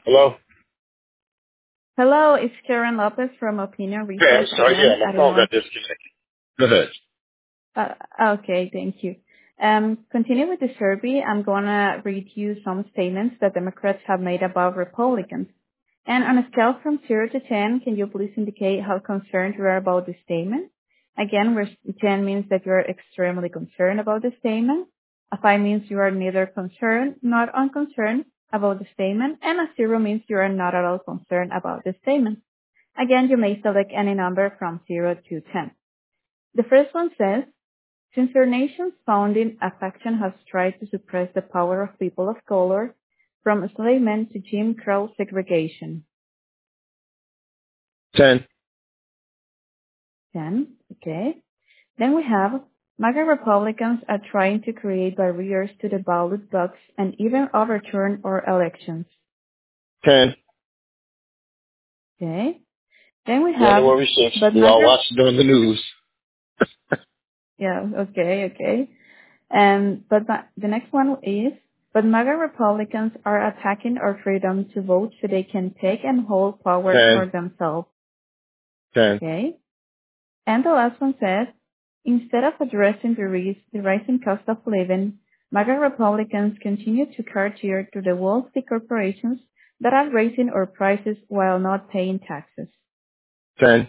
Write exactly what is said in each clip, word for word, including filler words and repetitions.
Hello? Hello, it's Karen Lopez from Opinion Okay, I'm Research sorry. again. Yeah, I my don't phone know. got disconnected. Go ahead. Uh, okay, thank you. Um, continue with the survey. I'm gonna read you some statements that Democrats have made about Republicans. And on a scale from zero to ten, can you please indicate how concerned you are about the statement? Again, where ten means that you are extremely concerned about the statement. A five means you are neither concerned nor unconcerned about the statement. And a zero means you are not at all concerned about the statement. Again, you may select any number from zero to ten. The first one says, since our nation's founding, a faction has tried to suppress the power of people of color from enslavement to Jim Crow segregation. ten. ten, okay. Then we have, MAGA Republicans are trying to create barriers to the ballot box and even overturn our elections. ten. Okay. Then we have, January sixth. but We all MAGA, watched it on the news. yeah, okay, okay. And but the, the next one is, but MAGA Republicans are attacking our freedom to vote so they can take and hold power for ten. themselves. ten. Okay. And the last one says, instead of addressing the, ris- the rising cost of living, MAGA Republicans continue to cater to the wealthy corporations that are raising our prices while not paying taxes. ten.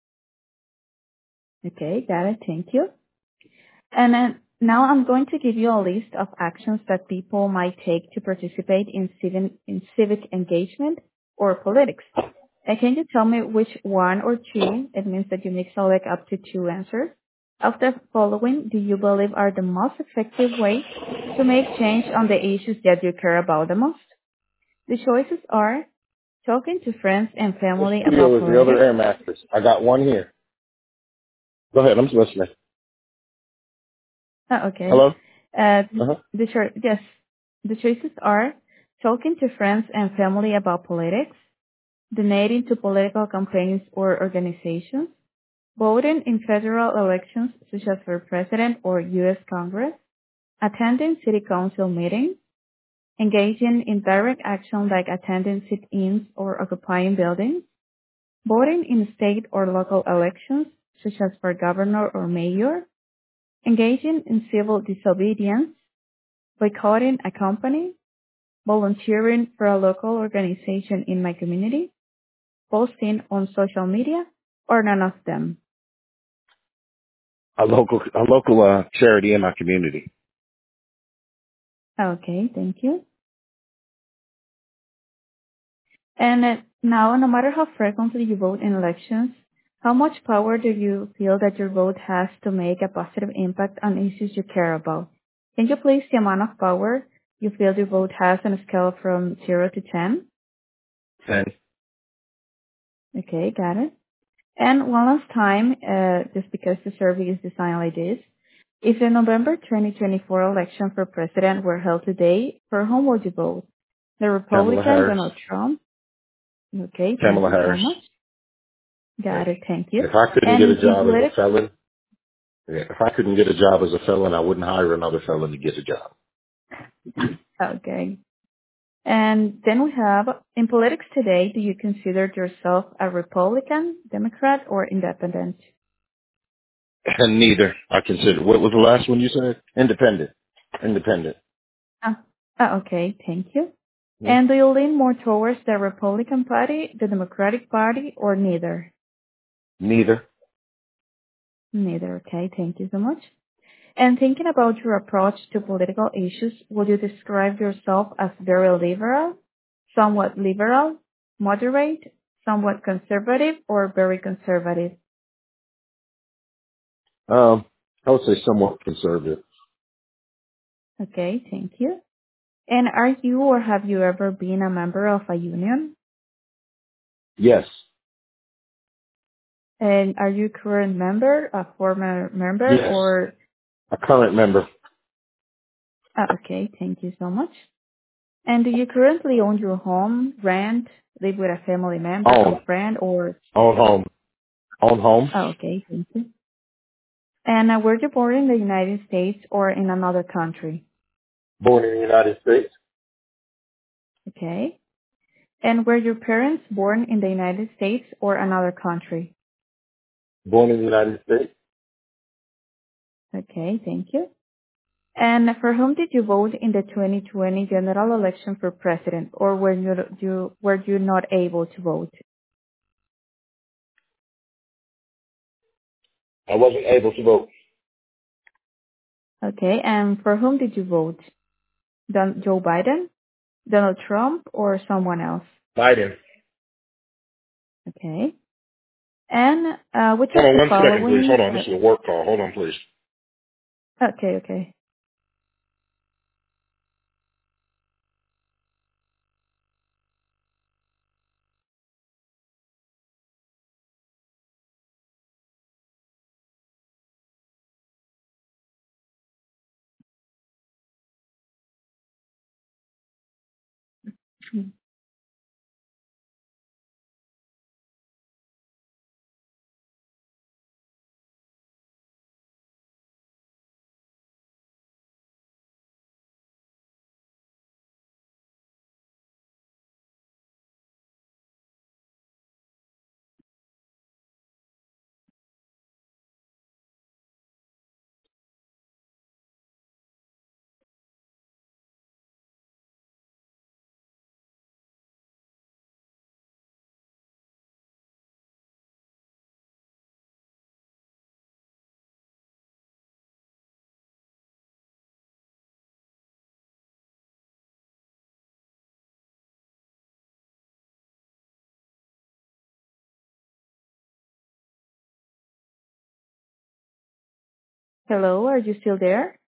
Okay, got it. Thank you. And then now I'm going to give you a list of actions that people might take to participate in civic, in civic engagement or politics. And can you tell me which one or two, it means that you may select up to two answers, of the following do you believe are the most effective ways to make change on the issues that you care about the most? The choices are talking to friends and The family about studio is the other politics. air mattress. I got one here. Go ahead. I'm listening. Oh, okay. Hello? Uh, Uh-huh. the cho- yes, the choices are talking to friends and family about politics, donating to political campaigns or organizations, voting in federal elections such as for president or U S Congress, attending city council meetings, engaging in direct action like attending sit-ins or occupying buildings, voting in state or local elections such as for governor or mayor, engaging in civil disobedience, boycotting a company, volunteering for a local organization in my community, posting on social media, or none of them. A local, a local uh, charity in my community. Okay, thank you. And uh, now, no matter how frequently you vote in elections, how much power do you feel that your vote has to make a positive impact on issues you care about? Can you place the amount of power you feel your vote has on a scale from zero to ten? ten. Okay, got it. And one last time, uh, just because the survey is designed like this, if the November twenty twenty-four election for president were held today, for whom would you vote? The Kamala Republican Harris. Donald Trump? Okay, thank Kamala you so Harris. much. Yeah. Got it, thank you. If I couldn't And get a in, in job as a politics, felon, yeah, if I couldn't get a job as a felon, I wouldn't hire another felon to get a job. okay. And then we have, in politics today, do you consider yourself a Republican, Democrat, or independent? And neither. I consider. What was the last one you said? Independent. Independent. Ah, ah, okay, thank you. Hmm? And do you lean more towards the Republican Party, the Democratic Party, or neither? Neither. Neither, okay, thank you so much. And thinking about your approach to political issues, would you describe yourself as very liberal, somewhat liberal, moderate, somewhat conservative, or very conservative? Um, I would say somewhat conservative. Okay, thank you. And are you or have you ever been a member of a union? Yes. And are you current member, a former member, Yes. or... A current member. ah, okay, thank you so much. And do you currently own your home, rent, live with a family member, a Own. friend, or... Own home. Own home. oh, okay, thank you. And uh, were you born in the United States or in another country? Born in the United States. Okay. And were your parents born in the United States or another country? Born in the United States. Okay, thank you. And for whom did you vote in the twenty twenty general election for president, or were you, you were you not able to vote? I wasn't able to vote. Okay, and for whom did you vote? Don, Joe Biden, Donald Trump, or someone else? Biden. Okay. And uh, which Hold of on the one second, please. following? Hold on. This Uh, is a work call. Hold on, please. okay, okay. Hello, are you still there?